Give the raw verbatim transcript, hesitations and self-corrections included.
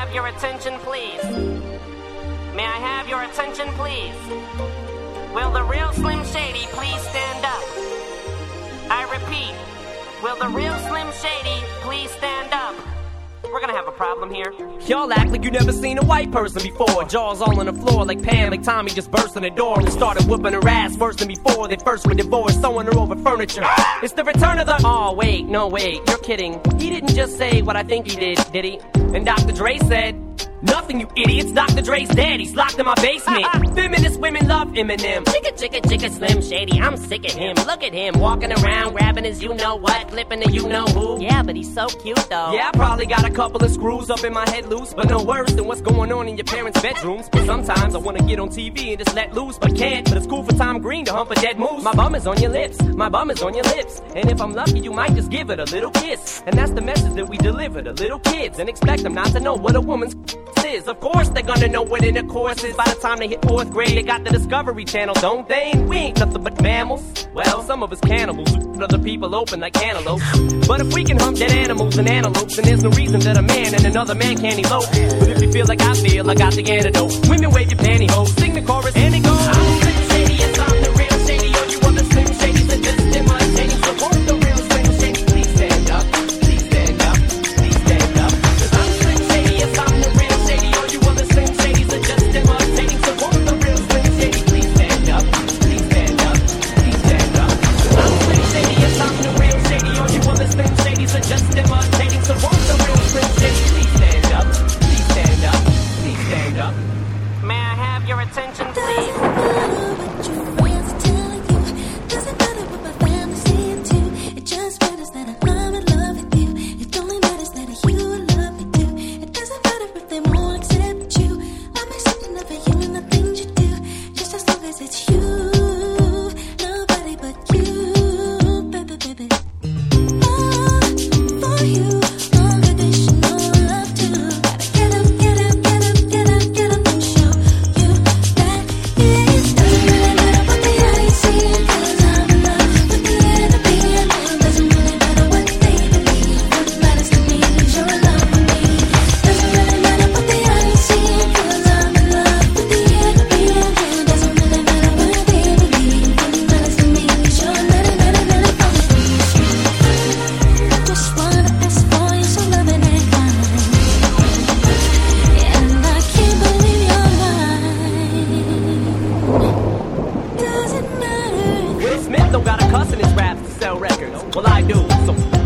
have your attention, please? May I have your attention, please? Will the real Slim Shady please stand up? I repeat, will the real Slim Shady please stand up? We're gonna have a problem here. Y'all act like you never seen a white person before. Jaws all on the floor like Pam, like Tommy just burst in the door and started whooping her ass worse than before. They first were divorced, throwing her over furniture. It's the return of the... Oh, wait, no, wait, you're kidding. He didn't just say what I think he did, did he? And Doctor Dre said... Nothing, you idiots. Doctor Dre's dead. He's locked in my basement. Feminist women love Eminem. Chicka, chicka, chicka, Slim Shady. I'm sick of him. Look at him walking around, grabbing his you-know-what, flipping the you-know-who. Yeah, but he's so cute, though. Yeah, I probably got a couple of screws up in my head loose, but no worse than what's going on in your parents' bedrooms. But sometimes I want to get on T V and just let loose, but can't. But it's cool for Tom Green to hump a dead moose. My bum is on your lips. My bum is on your lips. And if I'm lucky, you might just give it a little kiss. And that's the message that we deliver to little kids and expect them not to know what a woman's is. Of course they're gonna know what intercourse is by the time they hit fourth grade. They got the Discovery Channel, don't they? We ain't nothing but mammals. Well, some of us cannibals, other people open like cantaloupes. But if we can hump dead animals and antelopes, then there's no reason that a man and another man can't elope. But if you feel like I feel, I got the antidote. Women wave your pantyhose, sing the chorus, and it goes. I'm Slim Shady, yes, I'm the real Shady. All you other Slim Shadys are just imitating. So won't the real Slim Shady please stand up? Please stand up, please stand up. 'Cause I'm Slim Shady, yes, I'm the real Shady. All you other Slim Shadys are just imitating. So won't the real Slim Shady please stand up? Please stand up, please stand up. 'Cause I'm Slim Shady, yes, I'm the real Shady. All you other Slim Shadys are just imitating. So won't the real Slim Shady please stand up? Please stand up, please stand up. May I have your attention, please? Will Smith don't got a cuss in his raps to sell records. Well, I do, so